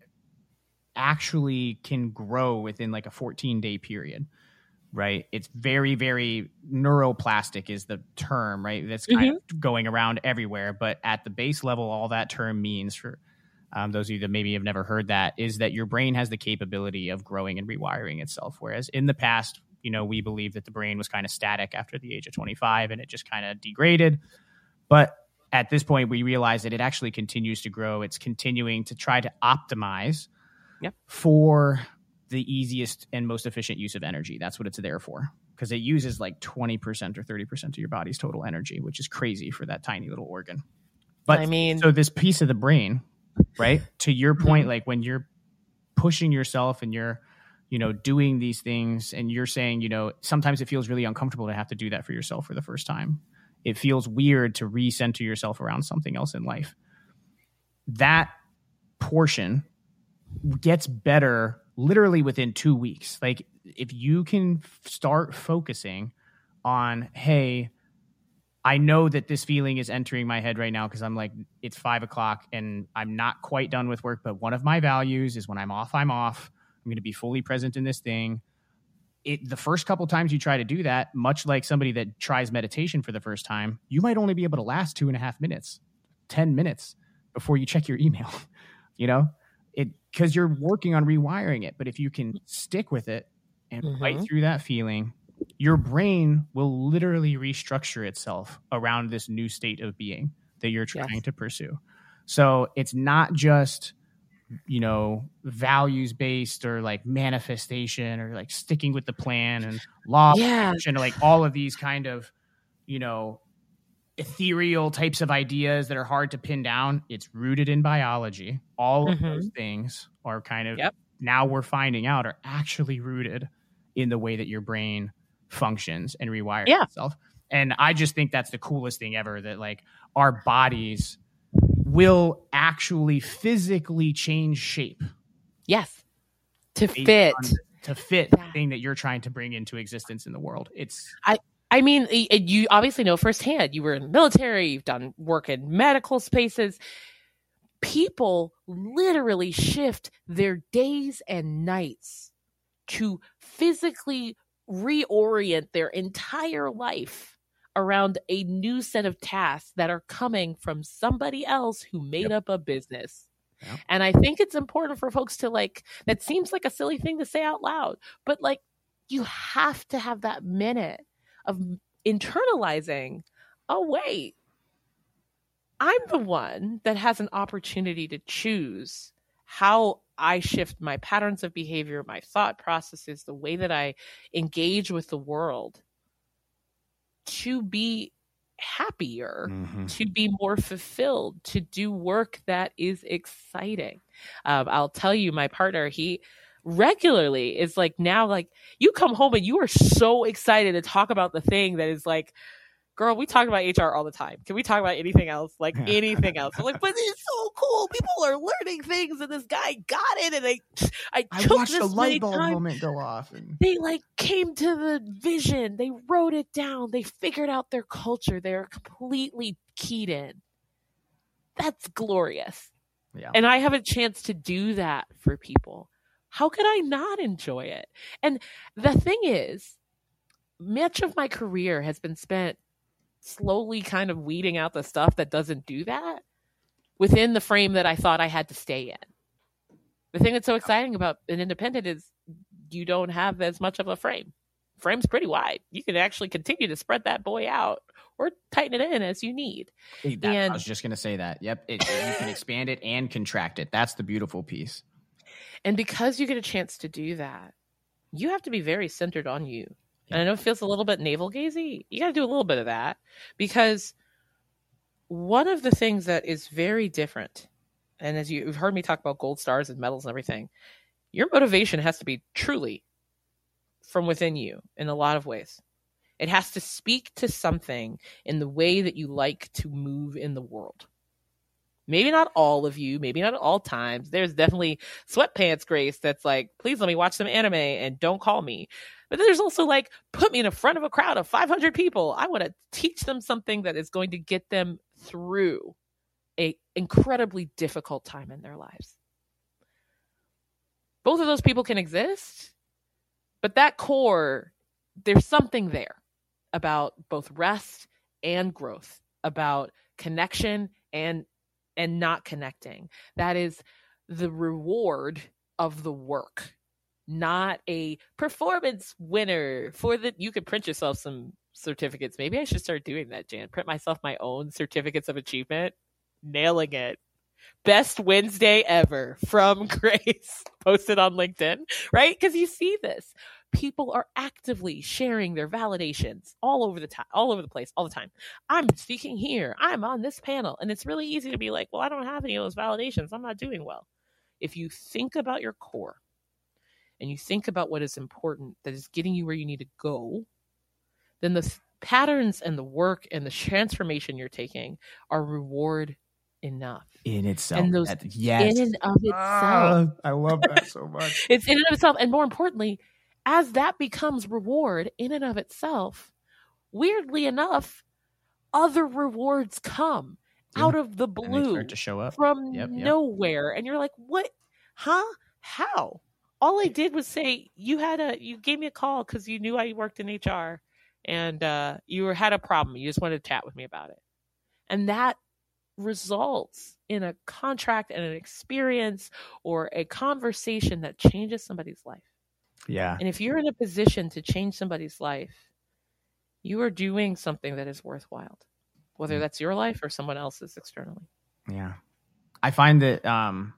actually can grow within like a fourteen day period, right? It's very, very neuroplastic is the term, right? That's kind mm-hmm. of going around everywhere. But at the base level, all that term means for um, those of you that maybe have never heard that is that your brain has the capability of growing and rewiring itself. Whereas in the past, you know, we believe that the brain was kind of static after the age of twenty-five and it just kind of degraded. But at this point, we realize that it actually continues to grow. It's continuing to try to optimize yep. for the easiest and most efficient use of energy. That's what it's there for, because it uses like twenty percent or thirty percent of your body's total energy, which is crazy for that tiny little organ. But I mean, so this piece of the brain, right? To your point, like when you're pushing yourself and you're, you know, doing these things and you're saying, you know, sometimes it feels really uncomfortable to have to do that for yourself for the first time. It feels weird to recenter yourself around something else in life. That portion gets better literally within two weeks. Like if you can f- start focusing on, hey, I know that this feeling is entering my head right now because I'm like, it's five o'clock and I'm not quite done with work. But one of my values is when I'm off, I'm off. I'm going to be fully present in this thing. It, the first couple times you try to do that, much like somebody that tries meditation for the first time, you might only be able to last two and a half minutes, ten minutes before you check your email, you know, it because you're working on rewiring it. But if you can stick with it and mm-hmm. fight through that feeling, your brain will literally restructure itself around this new state of being that you're trying yes. to pursue. So it's not just, you know, values based or like manifestation or like sticking with the plan and law yeah. and like all of these kind of, you know, ethereal types of ideas that are hard to pin down. It's rooted in biology. All mm-hmm. of those things are kind of yep. now we're finding out are actually rooted in the way that your brain functions and rewires yeah. itself. And I just think that's the coolest thing ever, that like our bodies will actually physically change shape. Yes. To fit. On, to fit yeah. the thing that you're trying to bring into existence in the world. It's I I mean, you obviously know firsthand. You were in the military, you've done work in medical spaces. People literally shift their days and nights to physically reorient their entire life around a new set of tasks that are coming from somebody else who made yep. up a business. Yep. And I think it's important for folks to like, that seems like a silly thing to say out loud, but like you have to have that minute of internalizing, oh, wait, I'm the one that has an opportunity to choose how I shift my patterns of behavior, my thought processes, the way that I engage with the world to be happier, mm-hmm. to be more fulfilled, to do work that is exciting. Um, I'll tell you, my partner, he regularly is like, now, like you come home and you are so excited to talk about the thing that is like, girl, we talk about H R all the time. Can we talk about anything else? Like anything else? I'm like, but it's so cool. People are learning things, and this guy got it. And I, I, I watched a light bulb moment go off. And... They like came to the vision. They wrote it down. They figured out their culture. They're completely keyed in. That's glorious. Yeah. And I have a chance to do that for people. How could I not enjoy it? And the thing is, much of my career has been spent slowly kind of weeding out the stuff that doesn't do that within the frame that I thought I had to stay in. The thing that's so exciting about an independent is you don't have as much of a frame. Frame's pretty wide. You can actually continue to spread that boy out or tighten it in as you need. That, and, I was just going to say that. Yep. It, you can expand it and contract it. That's the beautiful piece. And because you get a chance to do that, you have to be very centered on you. And I know it feels a little bit navel-gazy. You got to do a little bit of that, because one of the things that is very different, and as you've heard me talk about gold stars and medals and everything, your motivation has to be truly from within you in a lot of ways. It has to speak to something in the way that you like to move in the world. Maybe not all of you, maybe not at all times. There's definitely sweatpants Grace that's like, please let me watch some anime and don't call me. But then there's also like, put me in the front of a crowd of five hundred people. I want to teach them something that is going to get them through a incredibly difficult time in their lives. Both of those people can exist, but that core, there's something there about both rest and growth, about connection and and not connecting. That is the reward of the work, not a performance winner for the, you could print yourself some certificates. Maybe I should start doing that, Jan. Print myself my own certificates of achievement. Nailing it. Best Wednesday ever from Grace. Posted on LinkedIn, right? Because you see this. People are actively sharing their validations all over the time, all over the place, all the time. I'm speaking here. I'm on this panel. And it's really easy to be like, well, I don't have any of those validations. I'm not doing well. If you think about your core and you think about what is important that is getting you where you need to go, then the patterns and the work and the transformation you're taking are reward enough in itself. And those that, yes. in and of itself. Ah, I love that so much. It's in and of itself. And more importantly, as that becomes reward in and of itself, weirdly enough, other rewards come yeah. out of the blue and they start to show up from yep, yep. nowhere. And you're like, what? Huh? How? All I did was say, you had a, you gave me a call because you knew I worked in H R and uh, you were, had a problem. You just wanted to chat with me about it. And that results in a contract and an experience or a conversation that changes somebody's life. Yeah. And if you're in a position to change somebody's life, you are doing something that is worthwhile, whether mm. that's your life or someone else's externally. Yeah. I find that um,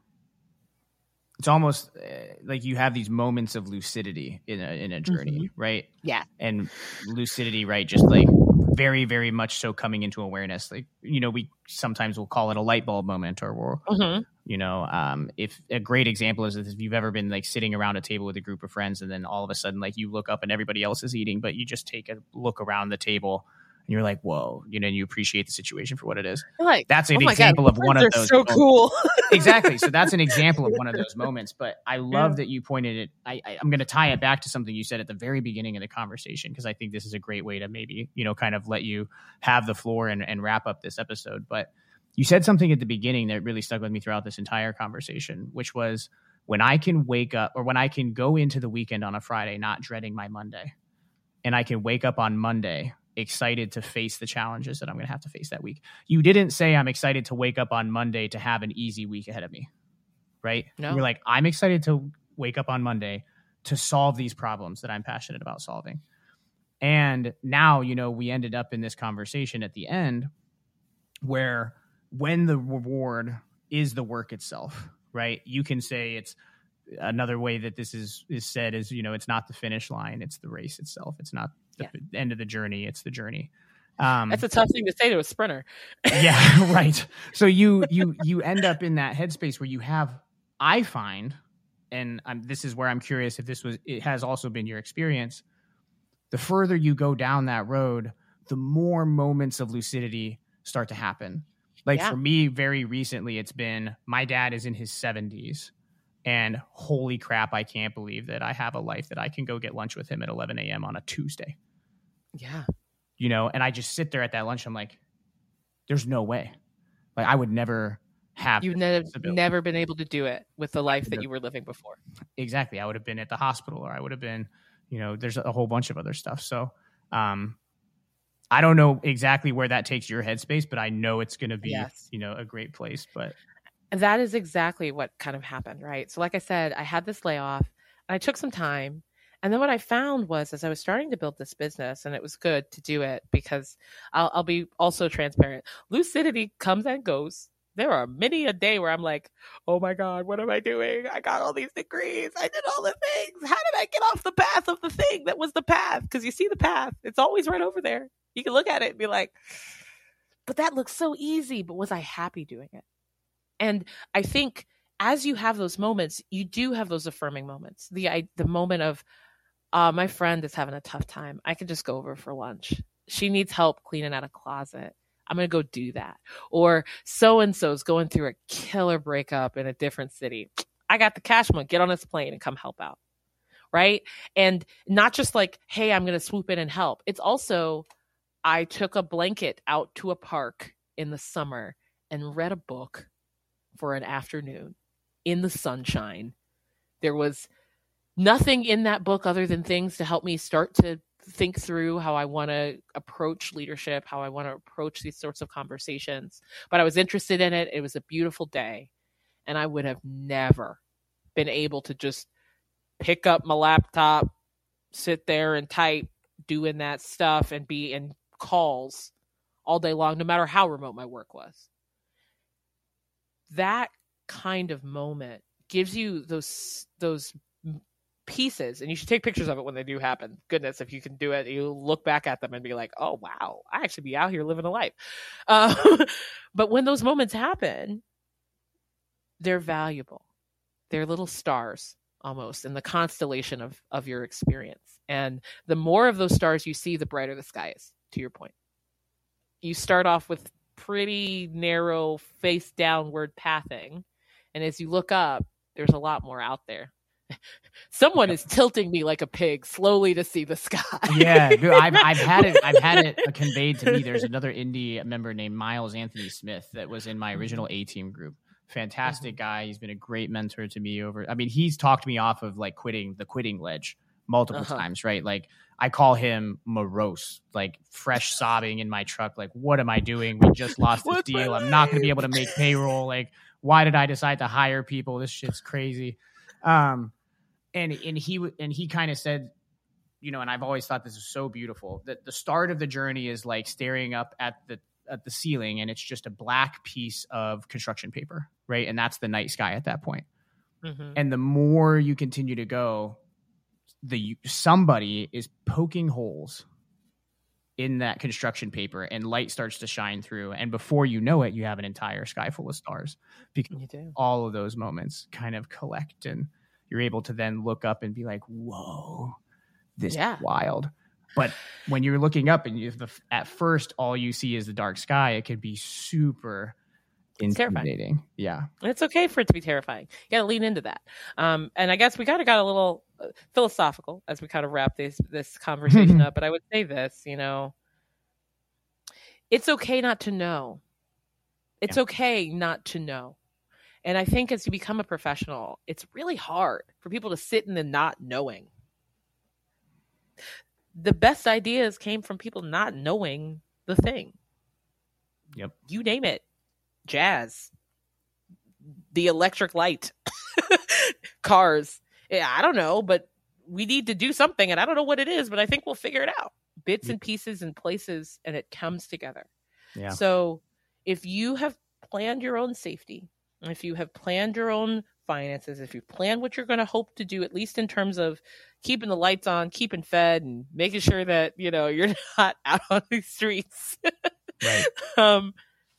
it's almost uh, like you have these moments of lucidity in a, in a journey, mm-hmm. right? Yeah. And lucidity, right? Just like very, very much so coming into awareness. Like, you know, we sometimes will call it a light bulb moment or, or mm-hmm. you know, um, if a great example is if you've ever been like sitting around a table with a group of friends and then all of a sudden, like you look up and everybody else is eating, but you just take a look around the table and you're like, whoa, you know, and you appreciate the situation for what it is. Like, that's an oh example God, of one of those. So moments. Cool. Exactly. So that's an example of one of those moments, but I love yeah. that you pointed it. I, I, I'm going to tie it back to something you said at the very beginning of the conversation, because I think this is a great way to maybe, you know, kind of let you have the floor and, and wrap up this episode. But you said something at the beginning that really stuck with me throughout this entire conversation, which was when I can wake up or when I can go into the weekend on a Friday, not dreading my Monday, and I can wake up on Monday excited to face the challenges that I'm going to have to face that week. You didn't say I'm excited to wake up on Monday to have an easy week ahead of me, right? No. You're like, I'm excited to wake up on Monday to solve these problems that I'm passionate about solving. And now, you know, we ended up in this conversation at the end where when the reward is the work itself, right? You can say it's another way that this is, is said is, you know, it's not the finish line, it's the race itself. It's not the yeah. end of the journey, it's the journey. Um, That's a tough thing to say to a sprinter. Yeah, right. So you you you end up in that headspace where you have, I find, and I'm, this is where I'm curious if this was, it has also been your experience. The further you go down that road, the more moments of lucidity start to happen. Like yeah. for me, very recently, it's been my dad is in his seventies. And holy crap, I can't believe that I have a life that I can go get lunch with him at eleven a.m. on a Tuesday. Yeah. You know, and I just sit there at that lunch. I'm like, there's no way. Like, I would never have. You've never, never been able to do it with the life that you were living before. Exactly. I would have been at the hospital, or I would have been, you know, there's a whole bunch of other stuff. So um, I don't know exactly where that takes your headspace, but I know it's going to be, yes. you know, a great place. But that is exactly what kind of happened, right? So like I said, I had this layoff and I took some time. And then what I found was as I was starting to build this business, and it was good to do it because I'll, I'll be also transparent. Lucidity comes and goes. There are many a day where I'm like, oh my God, what am I doing? I got all these degrees. I did all the things. How did I get off the path of the thing that was the path? Because you see the path. It's always right over there. You can look at it and be like, but that looks so easy. But was I happy doing it? And I think as you have those moments, you do have those affirming moments. The I, the moment of, uh, my friend is having a tough time. I can just go over for lunch. She needs help cleaning out a closet. I'm going to go do that. Or so-and-so's going through a killer breakup in a different city. I got the cash. I'm going to get on this plane and come help out. Right. And not just like, hey, I'm going to swoop in and help. It's also, I took a blanket out to a park in the summer and read a book for an afternoon in the sunshine. There was nothing in that book other than things to help me start to think through how I want to approach leadership, how I want to approach these sorts of conversations. But I was interested in it. It was a beautiful day. And I would have never been able to just pick up my laptop, sit there and type, doing that stuff and be in calls all day long, no matter how remote my work was. That kind of moment gives you those those pieces, and you should take pictures of it when they do happen. Goodness, if you can do it, you look back at them and be like, oh, wow, I actually be out here living a life. Uh, but when those moments happen, they're valuable. They're little stars almost in the constellation of, of your experience. And the more of those stars you see, the brighter the sky is, to your point. You start off with pretty narrow face downward pathing. And as you look up, there's a lot more out there. Someone is tilting me like a pig slowly to see the sky. Yeah, dude, I've I've had it. I've had it conveyed to me. There's another indie member named Miles Anthony Smith that was in my original A team group. Fantastic mm-hmm. guy. He's been a great mentor to me over. I mean, he's talked me off of like quitting the quitting ledge multiple uh-huh. times. Right? Like I call him morose, like fresh sobbing in my truck. Like, what am I doing? We just lost this deal. I'm not going to be able to make payroll. Like, why did I decide to hire people? This shit's crazy. Um. And and he and he kind of said, you know, and I've always thought this is so beautiful, that the start of the journey is like staring up at the at the ceiling, and it's just a black piece of construction paper, right? And that's the night sky at that point. Mm-hmm. And the more you continue to go, the somebody is poking holes in that construction paper, and light starts to shine through. And before you know it, you have an entire sky full of stars, because all of those moments kind of collect, and you're able to then look up and be like, whoa, this yeah. is wild. But when you're looking up and you, the, at first all you see is the dark sky, it could be super intimidating. Terrifying. Yeah. And it's okay for it to be terrifying. You got to lean into that. Um, and I guess we kind of got a little uh, philosophical as we kind of wrap this, this conversation up. But I would say this, you know, it's okay not to know. It's yeah. okay not to know. And I think as you become a professional, it's really hard for people to sit in the not knowing. The best ideas came from people not knowing the thing. Yep. You name it. Jazz. The electric light. Cars. Yeah, I don't know, but we need to do something, and I don't know what it is, but I think we'll figure it out. Bits and pieces and places, and it comes together. Yeah. So if you have planned your own safety, if you have planned your own finances, if you plan what you're going to hope to do, at least in terms of keeping the lights on, keeping fed, and making sure that, you know, you're not out on the streets. Right. Um,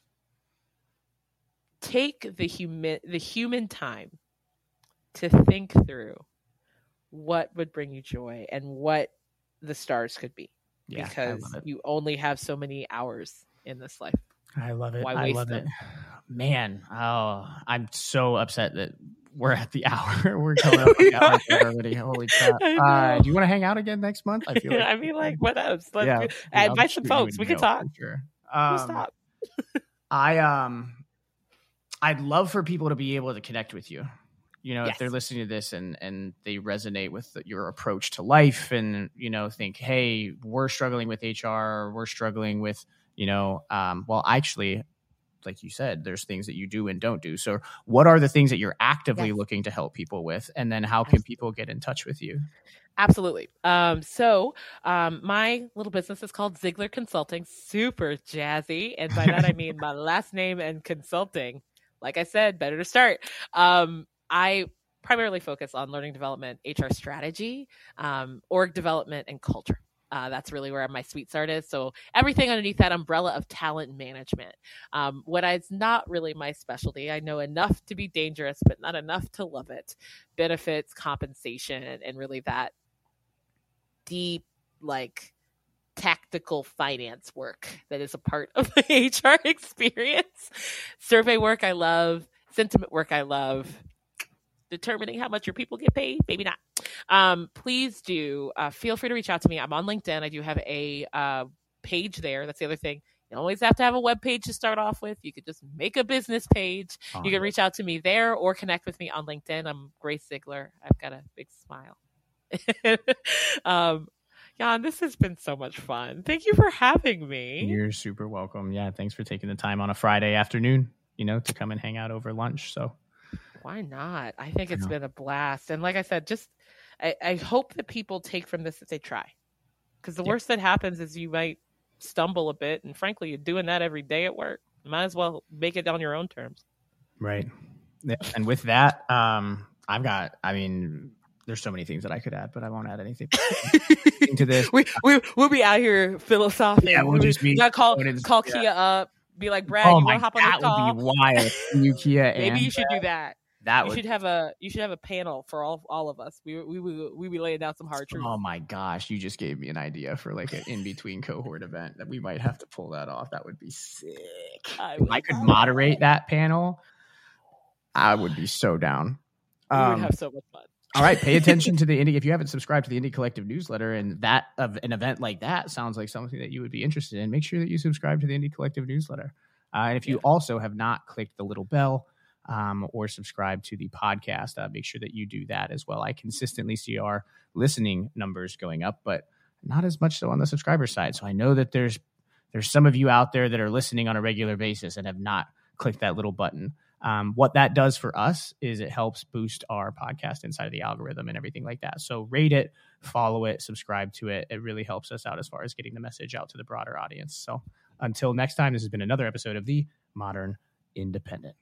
take the human, the human time to think through what would bring you joy and what the stars could be. Yeah, because you only have so many hours in this life. I love it. Why I love them? it. Man, oh, I'm so upset that we're at the hour. We're coming up on the hour already. Holy crap. Uh, do you want to hang out again next month? I feel like I mean, like, what else? Let's yeah, yeah, invite some folks. We can talk. Sure. Um, stop. I um, I'd love for people to be able to connect with you. You know, yes. if they're listening to this and, and they resonate with the, your approach to life, and, you know, think, hey, we're struggling with H R, or we're struggling with, you know, um, well, actually, like you said, there's things that you do and don't do. So what are the things that you're actively yes. looking to help people with? And then how can people get in touch with you? Absolutely. Um, so um, my little business is called Ziegler Consulting, super jazzy. And by that, I mean my last name and consulting. Like I said, better to start. Um, I primarily focus on learning development, H R strategy, um, org development, and culture. Uh, that's really where my sweet start is. So everything underneath that umbrella of talent management. Um, what is not really my specialty. I know enough to be dangerous, but not enough to love it. Benefits, compensation, and really that deep, like, tactical finance work that is a part of the H R experience. Survey work I love. Sentiment work I love. Determining how much your people get paid, maybe not. Um, please do uh, feel free to reach out to me. I'm on LinkedIn. I do have a uh, page there. That's the other thing. You don't always have to have a web page to start off with. You could just make a business page. Oh, you can reach out to me there or connect with me on LinkedIn. I'm Grace Ziegler. I've got a big smile. um, Jan, this has been so much fun. Thank you for having me. You're super welcome. Yeah, thanks for taking the time on a Friday afternoon, you know, to come and hang out over lunch. So why not? I think it's been a blast. And like I said, just I, I hope that people take from this that they try. Because the yeah. worst that happens is you might stumble a bit. And frankly, you're doing that every day at work. You might as well make it on your own terms. Right. Yeah. And with that, um, I've got, I mean, there's so many things that I could add, but I won't add anything to this. We, we, we'll be out here philosophizing. Yeah, we'll just be. Call, call yeah. Kia up. Be like, Brad, oh you want to hop on the call? That would be wild. You, Kia, Maybe and you should do that. That you would... should have a you should have a panel for all all of us. We we we we be laying down some hard truths. Oh my gosh, you just gave me an idea for like an in between cohort event that we might have to pull that off. That would be sick. I, if I could moderate that panel, I would be so down. We um, would have so much fun. All right, pay attention to the Indie. If you haven't subscribed to the Indie Collective newsletter, and that of an event like that sounds like something that you would be interested in, make sure that you subscribe to the Indie Collective newsletter. Uh, and if you yeah. also have not clicked the little bell um, or subscribe to the podcast, uh, make sure that you do that as well. I consistently see our listening numbers going up, but not as much so on the subscriber side. So I know that there's there's some of you out there that are listening on a regular basis and have not clicked that little button. Um, what that does for us is it helps boost our podcast inside of the algorithm and everything like that. So rate it, follow it, subscribe to it. It really helps us out as far as getting the message out to the broader audience. So until next time, this has been another episode of the Modern Independent.